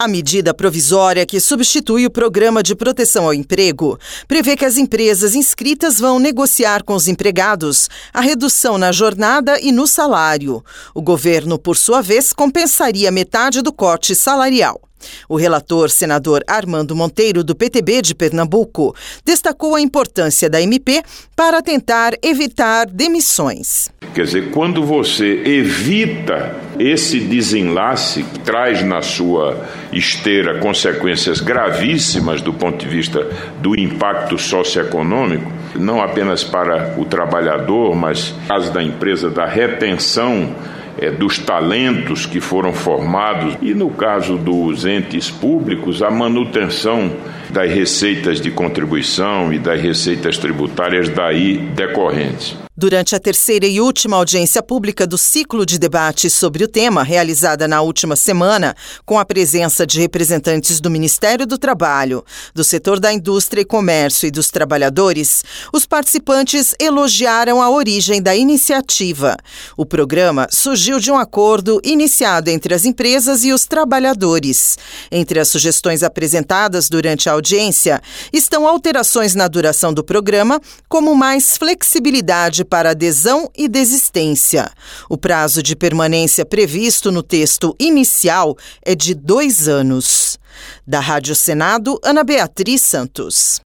A medida provisória que substitui o Programa de Proteção ao Emprego prevê que as empresas inscritas vão negociar com os empregados a redução na jornada e no salário. O governo, por sua vez, compensaria metade do corte salarial. O relator, senador Armando Monteiro, do PTB de Pernambuco, destacou a importância da MP para tentar evitar demissões. Quer dizer, quando você evita esse desenlace que traz na sua esteira consequências gravíssimas do ponto de vista do impacto socioeconômico, não apenas para o trabalhador, mas no caso da empresa, da retenção dos talentos que foram formados e, no caso dos entes públicos, a manutenção das receitas de contribuição e das receitas tributárias daí decorrentes. Durante a terceira e última audiência pública do ciclo de debate sobre o tema, realizada na última semana, com a presença de representantes do Ministério do Trabalho, do setor da indústria e comércio e dos trabalhadores, os participantes elogiaram a origem da iniciativa. O programa surgiu de um acordo iniciado entre as empresas e os trabalhadores. Entre as sugestões apresentadas durante a audiência estão alterações na duração do programa, como mais flexibilidade para adesão e desistência. O prazo de permanência previsto no texto inicial é de 2 anos. Da Rádio Senado, Ana Beatriz Santos.